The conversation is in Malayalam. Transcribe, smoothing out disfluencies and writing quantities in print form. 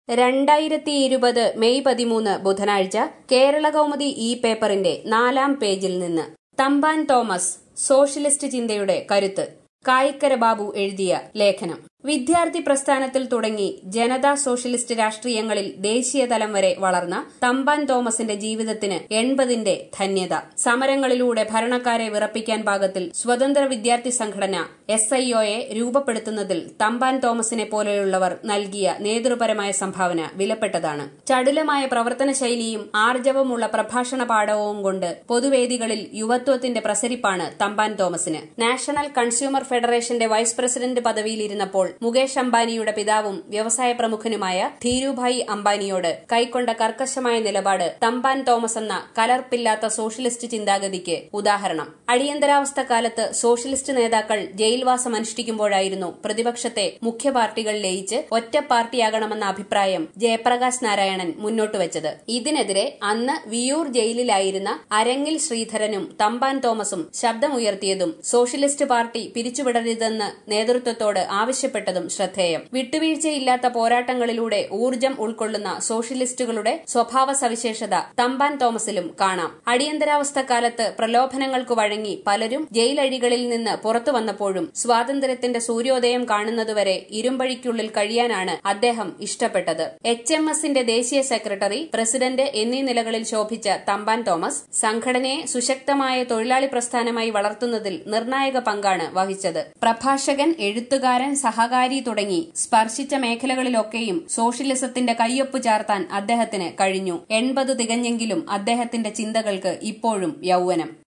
2020 മെയ് 13 ബുധനാഴ്ച കേരളകൗമുദി ഈ പേപ്പറിന്റെ 4-ാം പേജിൽ നിന്ന് തമ്പാൻ തോമസ് സോഷ്യലിസ്റ്റ് ചിന്തയുടെ കരുത്ത്. കായിക്കര ബാബു എഴുതിയ ലേഖനം. വിദ്യാർത്ഥി പ്രസ്ഥാനത്തിൽ തുടങ്ങി ജനതാ സോഷ്യലിസ്റ്റ് രാഷ്ട്രീയങ്ങളിൽ ദേശീയതലം വരെ വളർന്ന തമ്പാൻ തോമസിന്റെ ജീവിതത്തിന് 80ന്റെ ധന്യത. സമരങ്ങളിലൂടെ ഭരണക്കാരെ വിറപ്പിക്കാൻ പാകത്തിൽ സ്വതന്ത്ര വിദ്യാർത്ഥി സംഘടന SIOയെ രൂപപ്പെടുത്തുന്നതിൽ തമ്പാൻ തോമസിനെ പോലെയുള്ളവർ നൽകിയ നേതൃപരമായ സംഭാവന വിലപ്പെട്ടതാണ്. ചടുലമായ പ്രവർത്തന ശൈലിയും ആർജവമുള്ള പ്രഭാഷണ പാടവവും കൊണ്ട് പൊതുവേദികളിൽ യുവത്വത്തിന്റെ പ്രസരിപ്പാണ് തമ്പാൻ തോമസിന്. നാഷണൽ കൺസ്യൂമർ ഫെഡറേഷന്റെ വൈസ് പ്രസിഡന്റ് പദവിയിലിരുന്നപ്പോൾ മുകേഷ് അംബാനിയുടെ പിതാവും വ്യവസായ പ്രമുഖനുമായ ധീരുഭായ് അംബാനിയോട് കൈക്കൊണ്ട കർക്കശമായ നിലപാട് തമ്പാൻ തോമസ് എന്ന കലർപ്പില്ലാത്ത സോഷ്യലിസ്റ്റ് ചിന്താഗതിക്ക് ഉദാഹരണം. അടിയന്തരാവസ്ഥ കാലത്ത് സോഷ്യലിസ്റ്റ് നേതാക്കൾ ജയിൽവാസം അനുഷ്ഠിക്കുമ്പോഴായിരുന്നു പ്രതിപക്ഷത്തെ മുഖ്യ പാർട്ടികൾ ലയിച്ച് ഒറ്റ പാർട്ടിയാകണമെന്ന അഭിപ്രായം ജയപ്രകാശ് നാരായണൻ മുന്നോട്ടുവച്ചത്. ഇതിനെതിരെ അന്ന് വിയൂർ ജയിലിലായിരുന്ന അരങ്ങിൽ ശ്രീധരനും തമ്പാൻ തോമസും ശബ്ദമുയർത്തിയതും സോഷ്യലിസ്റ്റ് പാർട്ടി പിരിച്ചുവിടരുതെന്ന് നേതൃത്വത്തോട് ആവശ്യപ്പെട്ടതും ശ്രദ്ധേയം. വിട്ടുവീഴ്ചയില്ലാത്ത പോരാട്ടങ്ങളിലൂടെ ഊർജം ഉൾക്കൊള്ളുന്ന സോഷ്യലിസ്റ്റുകളുടെ സ്വഭാവ സവിശേഷത തമ്പാൻ തോമസിലും കാണാം. അടിയന്തരാവസ്ഥ കാലത്ത് പ്രലോഭനങ്ങൾക്ക് വഴങ്ങി പലരും ജയിലഴികളിൽ നിന്ന് പുറത്തു വന്നപ്പോഴും സ്വാതന്ത്ര്യത്തിന്റെ സൂര്യോദയം കാണുന്നതുവരെ ഇരുമ്പഴിക്കുള്ളിൽ കഴിയാനാണ് അദ്ദേഹം ഇഷ്ടപ്പെട്ടത്. HMSന്റെ ദേശീയ സെക്രട്ടറി, പ്രസിഡന്റ് എന്നീ നിലകളിൽ ശോഭിച്ച തമ്പാൻ തോമസ് സംഘടനയെ സുശക്തമായ തൊഴിലാളി പ്രസ്ഥാനമായി വളർത്തുന്നതിൽ നിർണായക പങ്കാണ് വഹിച്ചത്. പ്രഭാഷകൻ, എഴുത്തുകാരൻ, സഹകാരി തുടങ്ങി സ്പർശിച്ച മേഖലകളിലൊക്കെയും സോഷ്യലിസത്തിന്റെ കയ്യൊപ്പ് ചാർത്താൻ അദ്ദേഹത്തിന് കഴിഞ്ഞു. 80 തികഞ്ഞെങ്കിലും അദ്ദേഹത്തിന്റെ ചിന്തകൾക്ക് ഇപ്പോഴും യൗവനം.